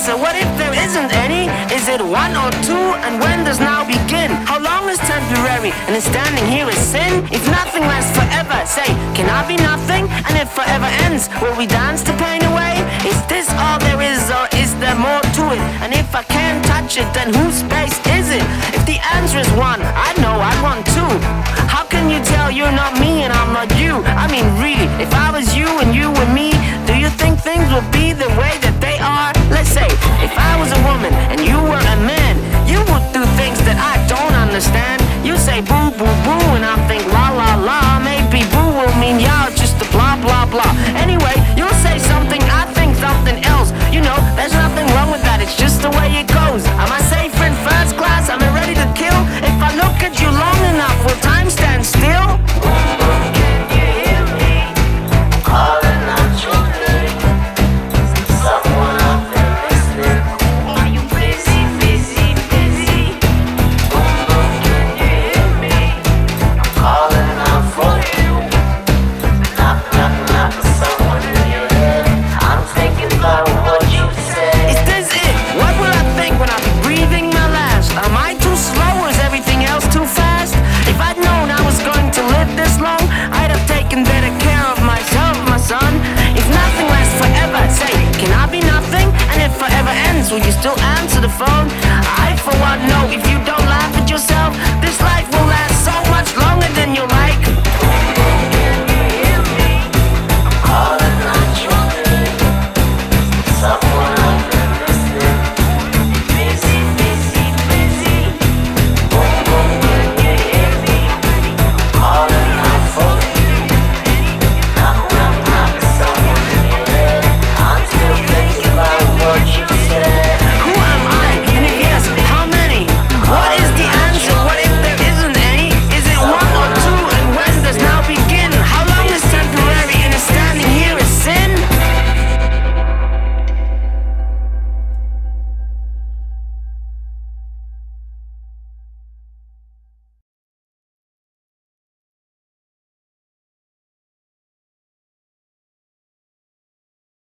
So what if there isn't any? Is it one or two? And when does now begin? How long is temporary? And is standing here a sin? If nothing lasts forever, say, can I be nothing? And if forever ends, will we dance the pain away? Is this all there is, or is there more to it? And if I can't touch it, then whose space is it? If the answer is one, I know I want two. How can you tell you're not me and I'm not you? I mean really, if I was you and you were me, do you think things would be the way that they are? Let's say, if I was a woman and you were a man, you would do things that I don't understand. You say boo boo boo and I think la la la. Maybe boo will mean y'all just a blah blah blah. Anyway, you'll say something, I think something else. You know, there's nothing wrong with that, it's just the way it goes. Am I safe in first class? Am I ready to kill? If I look at you long enough, will time stand still? Can you hear me? Calling out your name. Someone out there listening. Are you busy, busy, busy? Can you hear me? I'm calling out for you. Knock, knock, knock, someone in your head. I'm thinking about what you said. Is this it? What will I think when I'm breathing my last? Am I too slow or is everything else too fast? If I'd known I was going to live this long, I'd have taken better care of myself, my son. If nothing lasts forever, say, can I be nothing? And if forever ends, will you still answer the phone? I for one know, if you don't laugh at yourself,